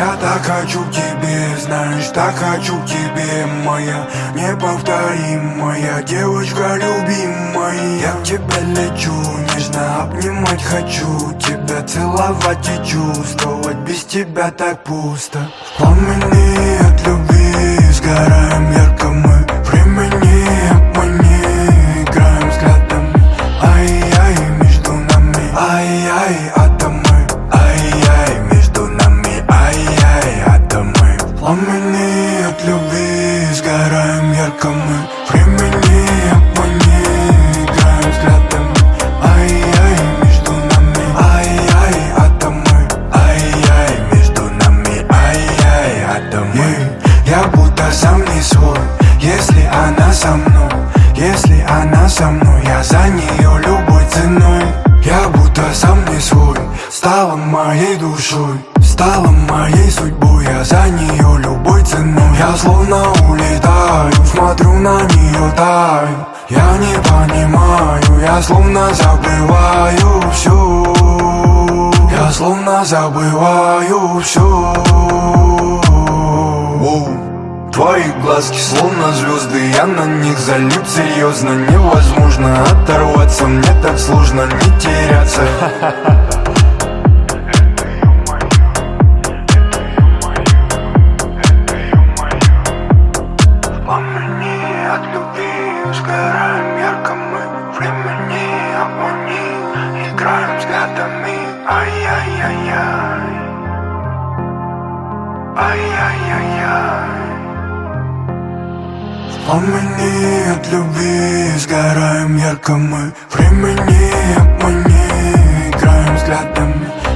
Я так хочу к тебе, знаешь, так хочу к тебе, моя неповторимая девочка любимая. Я к тебе лечу, нежно обнимать хочу, тебя целовать и чувствовать, без тебя так пусто. В пламени от любви сгораем ярко мы, времени обмани, играем взглядами. Ай-яй, между нами, ай-яй, атомы. Ай-яй, между нами, ай-яй, атомы. В пламени от любви сгораем ярко мы, времени обмани, играем взглядами. Ай-яй, между нами, ай-яй, атомы. Ай-яй, между нами, ай-яй, атомы. Я будто сам не свой, если она со мной. Если она со мной, я за нее любой ценой. Я будто сам не свой, стала моей душой, стала моей судьбой. Я за нее любой ценой. Я словно улетаю, смотрю на нее таю. Я не понимаю, я словно забываю все. Я словно забываю все. Твои глазки словно звезды, я на них залип серьезно. Невозможно оторваться, мне так сложно не теряться. В пламени от любви сгораем ярко мы, времени обмани, играем взглядами. Ай-яй-яй-яй, ай-яй-яй-яй. В пламени от любви сгораем ярко мы, времени обмани, играем взглядами.